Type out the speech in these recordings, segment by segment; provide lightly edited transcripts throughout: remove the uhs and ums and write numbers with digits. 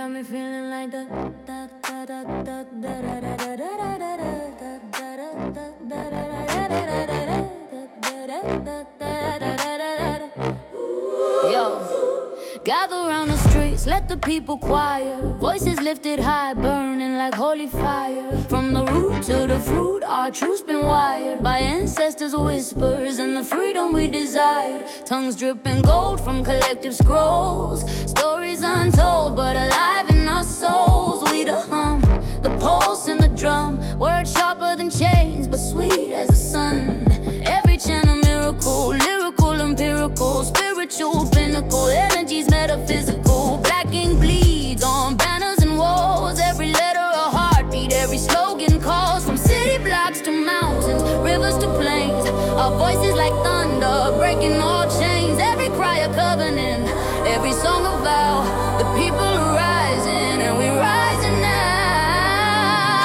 got me feeling like the da da da da da da da da da da da. Yo, gather round the streets, let the people quiet. Voices lifted high, burning like holy fire. From the root to the fruit, our truth's been wired by ancestors' whispers and the freedom we desired. Tongues dripping gold from collective scrolls, stories untold but alive in our souls. We the hum, the pulse and the drum, words sharper than chains but sweet as the sun. Every channel miracle, lyrical, empirical, spiritual pinnacle, energies metaphysical. Black ink bleeds on banners and walls, every letter a heartbeat, every slogan calls. From city blocks to mountains, rivers to plains, our voices like thunder, breaking all chains. Every cry a covenant, every song a vow. The people are rising and we're rising now.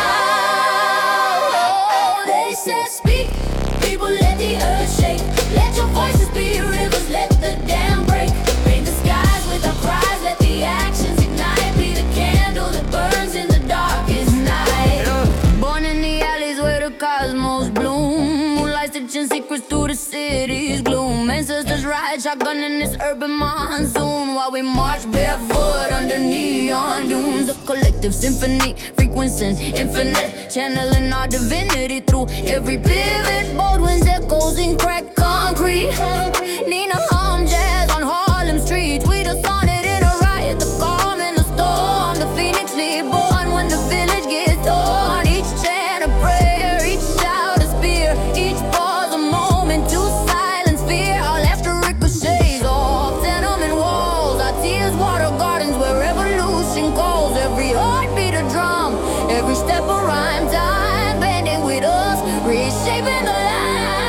Oh, they said speak, people let the earth shake. Let your voices be rivers, let the dam break. Paint the skies with our cries, let the actions ignite. Be the candle that burns in the darkest night. Born in the alleys where the cosmos bloom, moonlight stitching secrets through the city's gloom. Ancestors ride shotgun in this urban monsoon, while we march barefoot under neon dunes. A collective symphony, frequency infinite, channeling our divinity through every pivot. Bold winds, echoes in cracked concrete. Nina hum jazz on Harlem streets. We the sonnet in a riot, the calm in the storm. The phoenix reborn when the village gets torn. Each chant a prayer, each shout a spear, each pause a moment to silence fear. Our laughter ricochets off tenement walls, our tears water gardens where revolution calls. Every heartbeat a drum, every step a rhyme. Time bending with us, reshaping the line.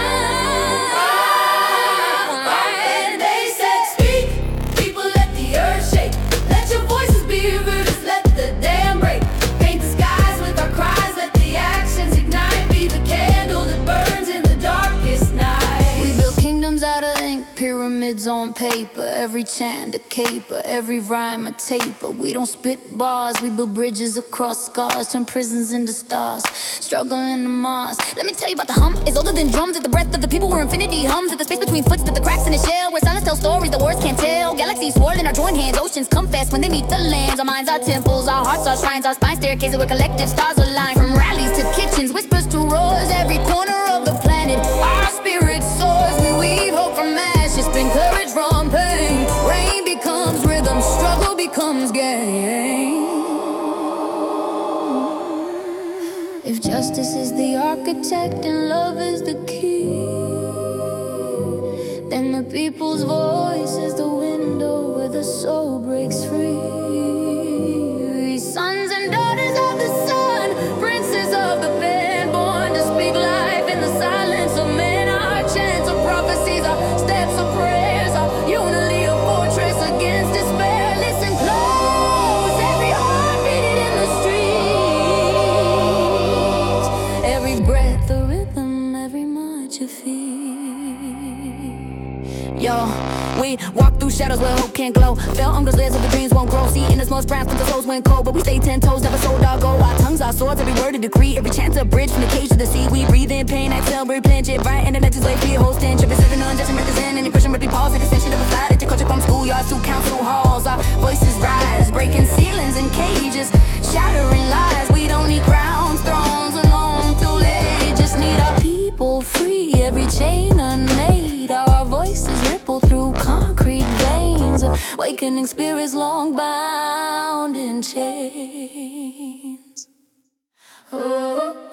And they said speak, people let the earth shake. Let your voices be rivers, let the dam break. Paint the skies with our cries, let the actions ignite. Be the candle that burns in the darkest night. We build kingdoms out of ink, pyramids on paper. Every chant a caper, every rhyme a taper. We don't spit bars, we build bridges across scars. Turn prisons into stars, struggle in the Mars. Let me tell you about the hum, it's older than drums. At the breath of the people where infinity hums. At the space between footsteps, the cracks in the shell, where silence tells stories the words can't tell. Galaxies swirl in our joined hands, oceans come fast when they meet the lands. Our minds, our temples, our hearts, our shrines, our spine staircases where collective stars align. From rallies to kitchens, whispers to roars, every corner of the planet our spirit soars. We weave hope from ashes, spin courage from pain. Rain becomes rhythm, struggle becomes gain. If justice is the architect and love is the key, then the people's voice is the window where the soul breaks free. Sons and daughters of the sun, princes of the pen, born to speak life in the silence of men. Our chants are prophecies, our steps are prayers, our unity a fortress against despair. Listen close, every heart beating in the streets, every breath a rhythm, every march a feet. Yo, we walk through shadows where hope can't glow. Fell on those layers of the dreams won't grow. See in the small sprats till the souls went cold, but we stay 10 toes, never sold our goal. Our tongues, our swords, every word a decree, every chance a bridge from the cage to the sea. We breathe in pain, exhale, replench it right, and the next is way free, hosting. Tripping, sipping, unjust, represent any Christian, but we pause. Take extension of a side at your culture from schoolyards to council halls. Our voices rise, breaking ceilings and cages, shattering lies. We don't need crowns, thrones, alone to lay. Just need our people free, every chain unmade. Our voices ripple through concrete veins, awakening spirits long bound in chains. Oh.